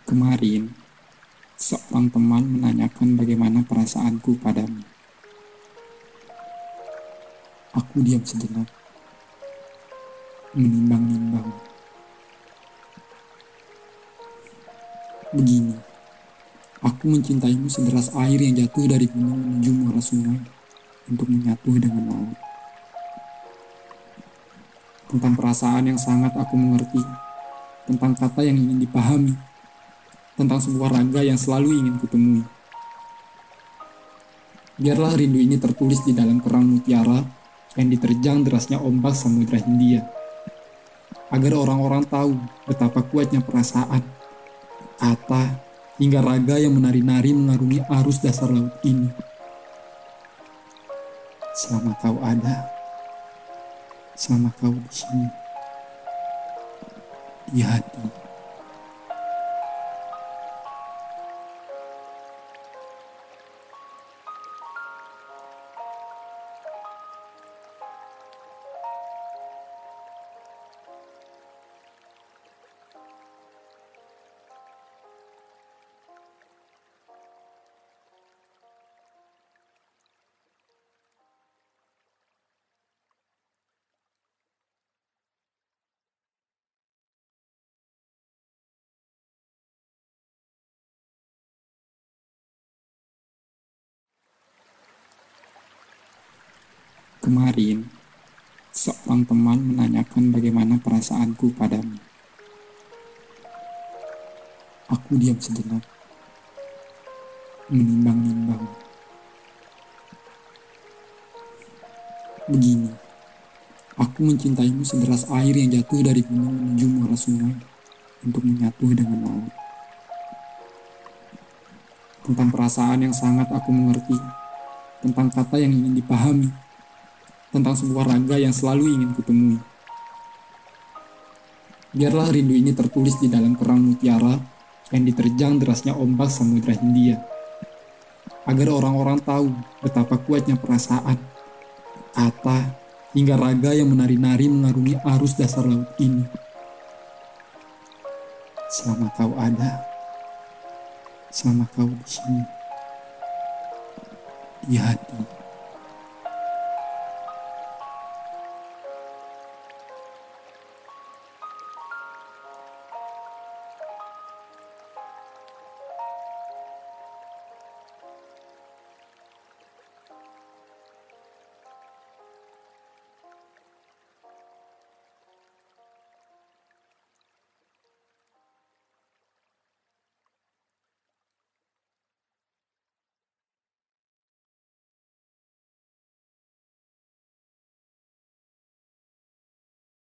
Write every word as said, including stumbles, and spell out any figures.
Kemarin, seorang teman menanyakan bagaimana perasaanku padamu. Aku diam sejenak, menimbang-nimbang. Begini, aku mencintaimu sederas air yang jatuh dari gunung menuju muara sungai untuk menyatu dengan laut. Tentang perasaan yang sangat aku mengerti, tentang kata yang ingin dipahami, tentang sebuah raga yang selalu ingin kutemui. Biarlah rindu ini tertulis di dalam kerang mutiara yang diterjang derasnya ombak Samudra Hindia, agar orang-orang tahu betapa kuatnya perasaan, kata, hingga raga yang menari-nari mengarungi arus dasar laut ini. Selama kau ada, selama kau di sini, di hati. Kemarin, seorang teman menanyakan bagaimana perasaanku padamu. Aku diam sejenak, menimbang-nimbang. Begini, aku mencintaimu sederas air yang jatuh dari gunung menuju muara sungai untuk menyatu dengan laut. Tentang perasaan yang sangat aku mengerti, tentang kata yang ingin dipahami, tentang sebuah raga yang selalu ingin kutemui. Biarlah rindu ini tertulis di dalam kerang mutiara yang diterjang derasnya ombak Samudra Hindia, agar orang-orang tahu betapa kuatnya perasaan, kata, hingga raga yang menari-nari mengarungi arus dasar laut ini. Selama kau ada, selama kau di sini, di hati.